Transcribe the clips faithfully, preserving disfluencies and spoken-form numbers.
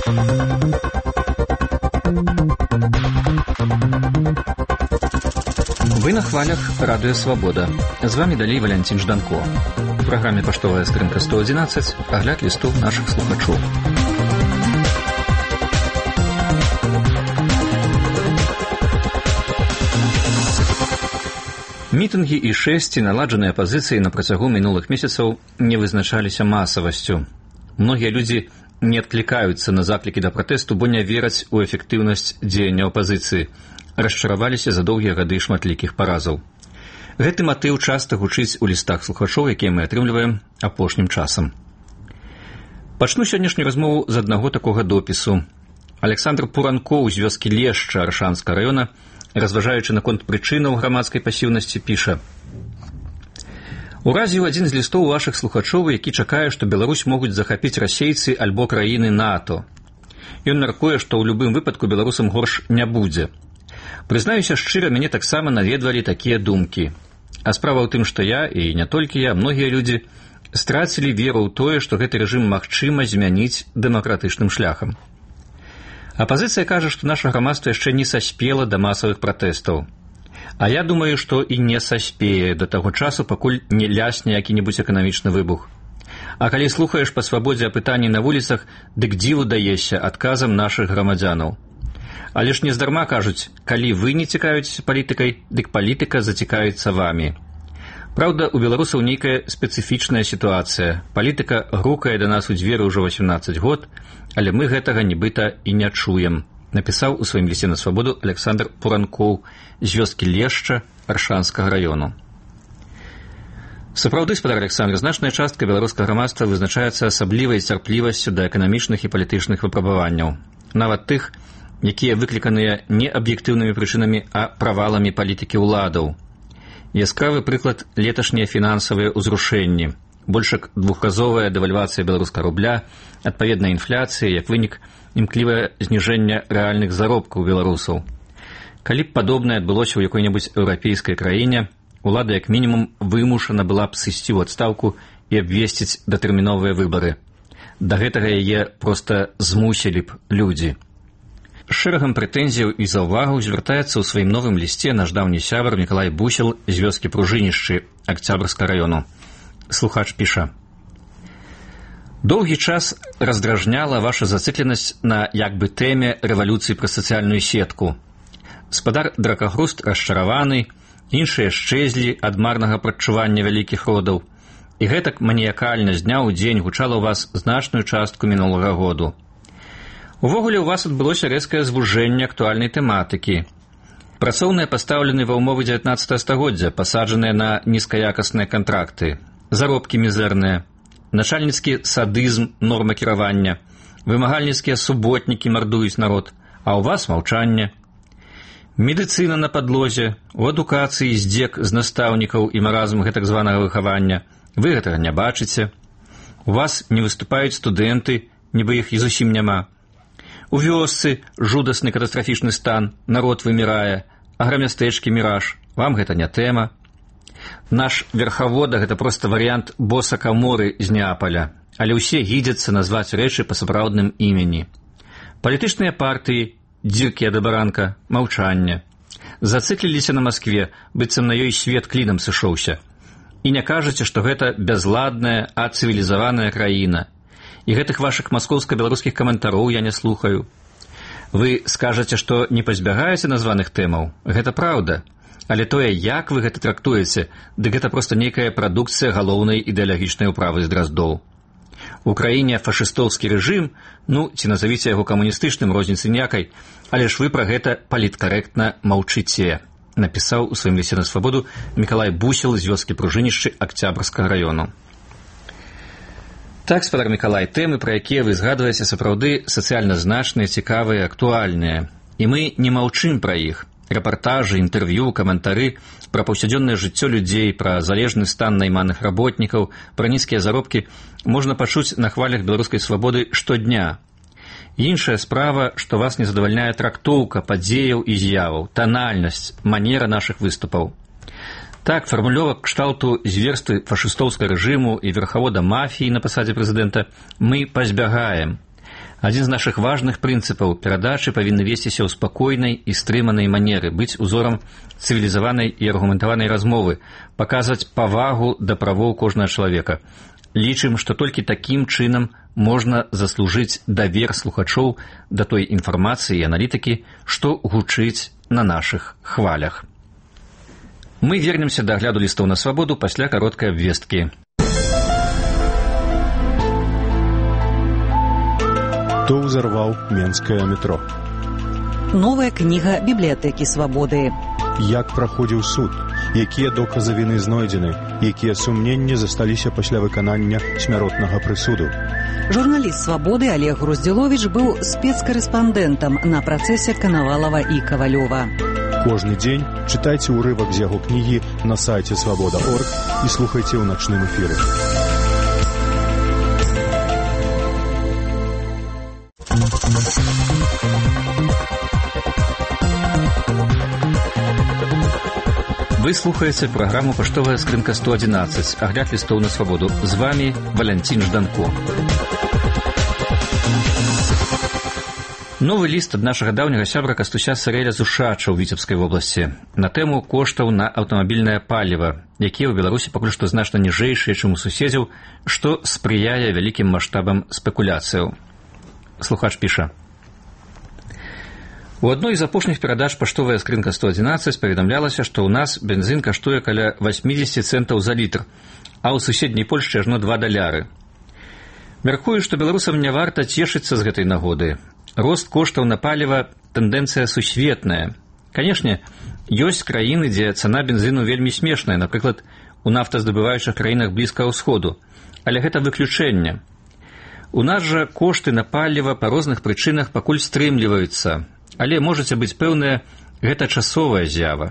Вы на хвалях Радыё Свабода. З вами далей Валянцін Жданко. У праграме «Паштовая скрынка сто адзінаццаць» агляд лістоў нашых слухачоў. Мітынгі і шэсці, наладжаныя апазіцыяй на працягу мінулых месяцаў, не вызначаліся масавасцю. Многія людзі не адклікаюцца на заклікі да пратэсту, бо не вераць у эфектыўнасць дзеяння апазіцыі, расчараваліся за доўгія гады шматлікіх паразаў. Гэты матыў часта гучыць у лістах слухачоў, якія мы атрымліваем апошнім часам. Пачну сённяшнюю размову з аднаго такога допісу. Александр Пуранкоў з вёскі Лешча Аршанскага раёна, разважаючы наконт прычынаў грамадскай пасіўнасці, піша: «Уразіў адзін з лістоў вашых слухачоў, які чакае, што Беларусь могуць захапіць расейцы альбо краіны НАТО. Ён мяркуе, што ў любым выпадку беларусам горш не будзе. Прызнаюся шчыра, мяне таксама наведвалі такія думкі. А справа ў тым, што я, і не толькі я, многія людзі страцілі веру ў тое, што гэты рэжым магчыма змяніць дэмакратычным шляхам. Апазіцыя кажа, што наша грамадства яшчэ не саспела да масавых пратэстаў. А я думаю, што і не саспее да таго часу, пакуль не лясне які-небудзь эканамічны выбух. А калі слухаеш па свабодзе апытанні на вуліцах, дык дзіву даешся адказам нашых грамадзянаў. Але ж нездарма кажуць, калі вы не цікавіцеся палітыкай, дык палітыка зацікавіцца вамі. Праўда, у беларусаў нейкая спецыфічная сітуацыя. Палітыка грукае да нас у дзверы ўжо васемнаццаць год, але мы гэтага нібыта і не чуем, напісаў у сваім лісце на свабоду Александр Пуранкоў з вёскі Лешча Аршанскага раёну. Сапраўды, спадар Александр, значная частка беларускага грамадства вызначаецца асаблівай цярплівасцю да эканамічных і палітычных выпрабаванняў, нават тых, якія выкліканыя не аб'ектыўнымі прычынамі, а праваламі палітыкі ўладаў. Яскравы прыклад – леташнія фінансавыя ўзрушэнні, больш як двухразовая дэвальвацыя беларускага рубля, адпаведная інфляцыя, як вынік імклівае зніжэння рэальных заробкаў беларусаў. Калі б падобнае адбылося ў якой-небудзь еўрапейскай краіне, улада як мінімум вымушана была б сысці ў адстаўку і абвесціць датэрміновыя выбары. Да гэтага яе проста змусілі б людзі. Шэрагам прэтэнзіяў і заўвагаў звяртаецца ў сваім новым лісце наш даўні сябар Мікалай Бусел з вёскі Пружынішчы Акцябрскага раёну. Слухач піша: «Доўгі час раздражняла ваша зацыкленасць на як бы тэме рэвалюцыі праз сацыяльную сетку. Спадар Дракагруст расчараваны, іншыя шчэзлі ад марнага прадчування вялікіх родаў. І гэтак маніякальна з дня ў дзень гучала ў вас значную частку мінулага году. Увогуле, у вас адбылося рэзкае звужэнне актуальнай тэматыкі. Працоўныя пастаўлены ва ўмовы дзевятнаццатага стагоддзя, пасаджаныя на нізкаякасныя кантракты, заробкі мізэрныя, начальніцкі садызм норма кіравання, вымагальніцкія суботнікі мардуюць народ, а ў вас маўчанне. Медыцына на падлозе, у адукацыі здзек з настаўнікаў і маразм гэтак званага выхавання. Вы гэтага не бачыце. У вас не выступаюць студэнты, нібы іх і зусім няма. У вёсцы жудасны катастрафічны стан, народ вымірае, аграмястэчкі міраж, вам гэта не тэма. Наш верхавода – гэта проста варыянт боса Каморы з Неапаля, але ўсе гідзяцца назваць рэчы па сапраўдным імені. Палітычныя партыі, дзіркі ад абаранка, маўчанне. Зацыкліліся на Маскве, быццам на ёй свет клінам сышоўся. І не кажаце, што гэта бязладная, ацывілізаваная краіна. І гэтых вашых маскоўска-беларускіх каментароў я не слухаю. Вы скажаце, што не пазбягаеце названых тэмаў. Гэта праўда. Але тое, як вы гэта трактуеце, дык гэта проста нейкая прадукцыя галоўнай ідэалагічнай управы з Драздоў. У краіне фашыстоўскі рэжым, ну, ці назавіце яго камуністычным, розніцы ніякай, але ж вы пра гэта паліткарэктна маўчыце, напісаў у сваім лісце на свабоду Мікалай Бусел з вёскі Пружынішчы Акцябрскага раёну. Так, спадар Мікалай, тэмы, пра якія вы згадваеце, сапраўды сацыяльна значныя, цікавыя, актуальныя. І мы не маўчым пра іх. Рэпартажы, інтэрв'ю, каментары пра паўсядзённае жыццё людзей, пра залежны стан найманых работнікаў, пра нізкія заробкі можна пачуць на хвалях беларускай свабоды штодня. Іншая справа, што вас не задавальняе трактоўка падзеяў і з'яваў, танальнасць, манера нашых выступаў. Так, фармулёвак кшталту зверствы фашыстоўскага рэжыму і верхавода мафіі на пасадзе прэзідэнта мы пазбягаем. Адзін з нашых важных прынцыпаў перадачы павінны весціся ў спакойнай і стрыманай манеры, быць узорам цывілізаванай і аргументаванай размовы, паказваць павагу да правоў кожнага чалавека. Лічым, што толькі такім чынам можна заслужыць давер слухачоў да той інфармацыі і аналітыкі, што гучыць на нашых хвалях. Мы вернемся да агляду лістоў на свабоду пасля кароткай абвесткі. Хто ўзарваў менскае метро? Новая кніга бібліятэкі свабоды. Як праходзіў суд? Якія доказы віны знойдзены? Якія сумненні засталіся пасля выканання смяротнага прысуду? Журналіст свабоды Олег Груздзіловіч быў спецкарэспандэнтам на працэсе Канавалава і Кавалёва. Кожны дзень чытайце ўрывак з яго кнігі на сайце свабода точка орг і слухайце ў начным эфіры. Вы слухаеце праграму «Паштовая скрынка сто адзінаццаць», агляд лістоў на свабоду. З вами Валянцін Жданко. Новы ліст ад нашага даўняга сябра Кастуся Сырэля з Ушача ў Віцебскай вобласці на тэму коштаў на аўтамабільнае паліва, якія ў Беларусі пакуль што значна ніжэйшыя, чым у суседзяў, што спрыяе вялікім маштабам спекуляцыяў. Слухач піша. У адной з апошніх перадач «Паштовая скрынка сто адзінаццаць» паведамлялася, што ў нас бензін каштуе каля васьмідзесят цэнтаў за літр, а ў суседняй Польшчы ажно два даляры. Мяркую, што беларусам не варта цешыцца з гэтай нагоды. Рост коштаў на паліва – тэндэнцыя сусветная. Канешне, ёсць краіны, дзе цана бензіну вельмі смешная, напрыклад, у нафтаздабываючых краінах Блізкага ўсходу, але гэта выключэнне. У нас жа кошты на паліва па розных прычынах пакуль стрымліваюцца, але можаце быць пэўныя, гэта часовая з'ява.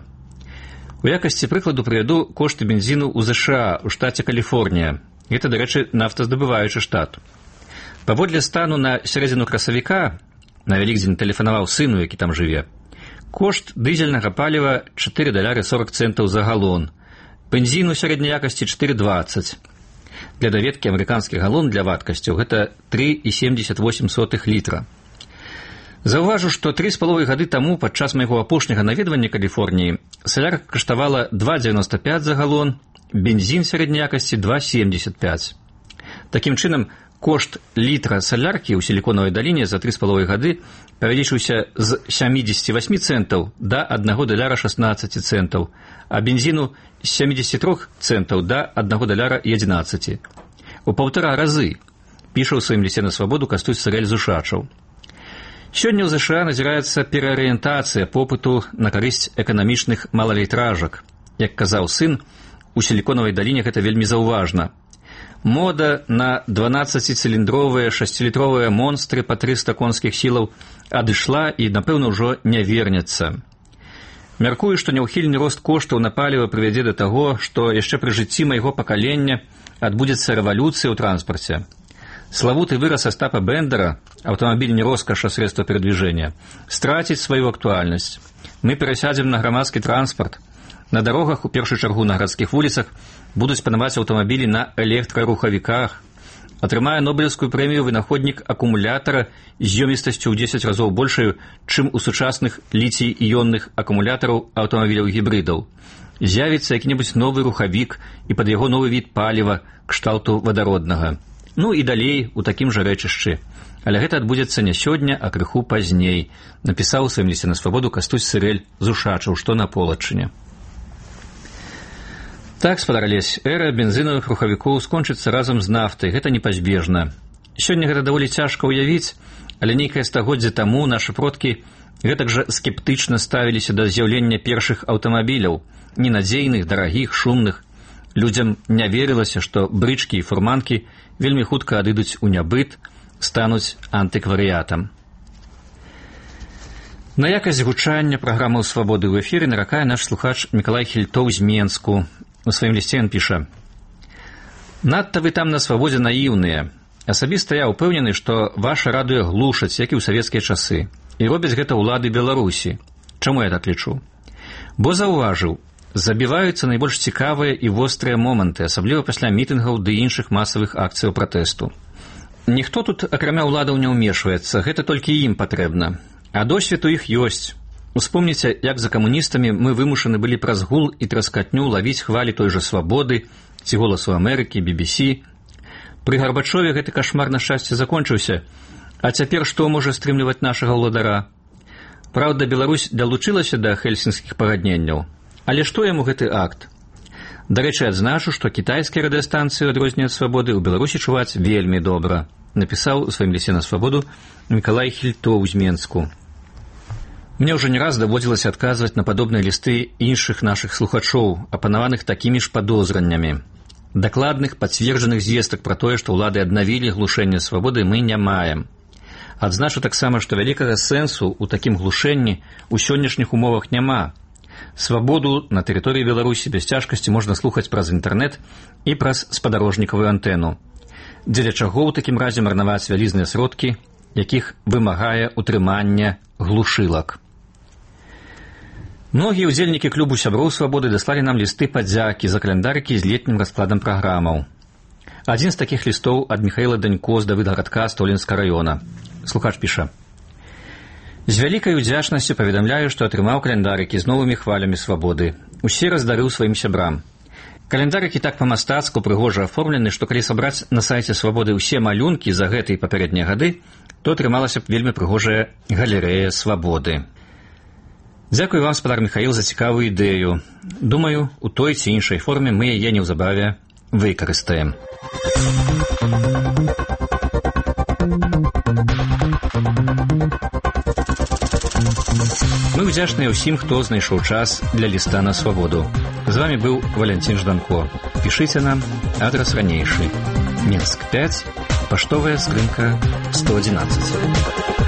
У якасці прыкладу прывяду кошты бензіну ў ЗША, у штаце Каліфорнія. Гэта, дарэчы, нафтаздабываючы штат. Паводле стану на сярэдзіну красавіка, на Вялікдзень тэлефанаваў сыну, які там жыве, кошт дызельнага паліва чатыры даляры сорок цэнтаў за галон, бензіну сярэдняй якасці чатыры дваццаць. Для даведкі амерыканскі галон для вадкасцяў гэта тры і семдзесят восем сотых літра. Заўважу, што тры з паловай гады таму падчас майго апошняга наведвання Каліфорніі салярка каштавала два дзевяноста пяць за галон, бензін сярэдняй якасці два семдзесят пяць. Такім чынам, кошт літра саляркі ў сіліконавай даліне за тры з паловай гады павялічыўся з сямідзесят восем цэнтаў да аднаго даляра шаснаццаць цэнтаў, а бензіну з сямідзесят тры цэнтаў да аднаго даляра і адзінаццаць. У паўтара разы, піша ў сваім лісце на свабоду Кастусь Сырэль з Ушачаў. Сёння ў ЗША назіраецца пераарыентацыя попыту на карысць эканамічных малалітражак. Як казаў сын, у сіліконавай даліне гэта вельмі заўважна. Мода на дванаццаціцыліндровыя шасцілітровыя монстры па трыста конскіх сілаў адышла і, напэўна, ўжо не вернецца. Мяркую, што няўхільны рост коштаў на паліва прывядзе да таго, што яшчэ пры жыцці майго пакалення адбудзецца рэвалюцыя ў транспарце. Славуты выраз Остапа Бендера «Автомобиль не роскошь, а средство передвижения» страціць сваю актуальнасць. Мы перасядзем на грамадскі транспарт. На дарогах, у першую чаргу на гарадскіх вуліцах, будуць панаваць аўтамабілі на электрарухавіках. Атрымае Нобелевскую прэмію вынаходнік акумулятара з ёмістасцю ў дзесяць разоў большаю, чым у сучасных ліцій-іённых акумулятараў аўтамабіляў-гібрыдаў. З'явіцца які-небудзь новы рухавік і пад яго новы від паліва, кшталту вадароднага. Ну і далей у такім жа рэчышчы. Але гэта адбудзецца не сёння, а крыху пазней, напісаў у сваім лісце на свабоду Кастусь Сырэль з Ушачаў, што на Полачыне. Так, спадар Алесь, эра бензінавых рухавікоў скончыцца разам з нафтай, гэта непазбежна. Сёння гэта даволі цяжка ўявіць, але нейкае стагоддзе таму нашы продкі гэтак жа скептычна ставіліся да з'яўлення першых аўтамабіляў, ненадзейных, дарагіх, шумных. Людзям не верылася, што брычкі і фурманкі вельмі хутка адыдуць у нябыт, стануць антыкварыятам. На якасць гучання праграмаў свабоды ў эфіры наракае наш слухач Мікалай Хільтоў з Менску. У сваім лісце ён піша: «Надта вы там на свабодзе наіўныя. Асабіста я ўпэўнены, што ваша радыё глушаць, як і ў савецкія часы. І робяць гэта ўлады Беларусі. Чаму я так лічу? Бо заўважыў, забіваюцца найбольш цікавыя і вострыя моманты, асабліва пасля мітынгаў ды іншых масавых акцыяў пратэсту. Ніхто тут, акрамя ўладаў, не ўмешваецца, гэта толькі ім патрэбна. А досвед у іх ёсць. Успомніце, як за камуністамі мы вымушаны былі праз гул і траскатню лавіць хвалі той жа свабоды, ці голасу Амерыкі, би би сі. Пры Гарбачове гэты кашмар на шчасце закончыўся, а цяпер што можа стрымліваць нашага ўладара? Праўда, Беларусь далучылася да хельсінскіх пагадненняў, але што яму гэты акт? Дарэчы, адзначу, што кітайскія радыёстанцыі, у адрозненне ад свабоды, у Беларусі чуваць вельмі добра, напісаў у сваім лісце на свабоду Мікалай Хільтоў з Менску. Мне ўжо не раз даводзілася адказваць на падобныя лісты іншых нашых слухачоў, апанаваных такімі ж падозраннямі. Дакладных, пацверджаных звестак пра тое, што ўлады аднавілі глушэнне свабоды, мы не маем. Адзначу таксама, што вялікага сэнсу ў такім глушэнні ў сённяшніх умовах няма. Свабоду на тэрыторыі Беларусі без цяжкасці можна слухаць праз інтэрнэт і праз спадарожнікавую антэну. Дзеля чаго ў такім разе марнаваць вялізныя сродкі, якіх вымагае утрымання глушылак. Многія ўдзельнікі клубу сяброў свабоды даслалі нам лісты падзякі за каляндарыкі з летнім раскладам праграмаў. Адзін з такіх лістоў ад Міхаіла Данько з Давыдгарадка Столінска раёна. Слухач піша: «З вялікай удзячнасцю паведамляю, што атрымаў каляндарыкі з новымі хвалямі свабоды. Усе раздарыў сваім сябрам. Каляндарыкі так па-мастацку прыгожа аформлены, што калі сабраць на сайце свабоды ўсе малюнкі за гэты і папярэднія гады, то атрымалася б вельмі прыгожая галерэя свабоды. Дзякуй вам, спадар Міхаіл, за цікавую ідэю. Думаю, у той ці іншай форме мы яе неўзабаве выкарыстаем». Мы ўдзячныя ўсім, хто знайшоў час для ліста на свабоду. З вами быў Валянцін Жданко. Пішыце нам, адрас ранейшы. Менск пяць, паштовая скрынка сто адзінаццаць.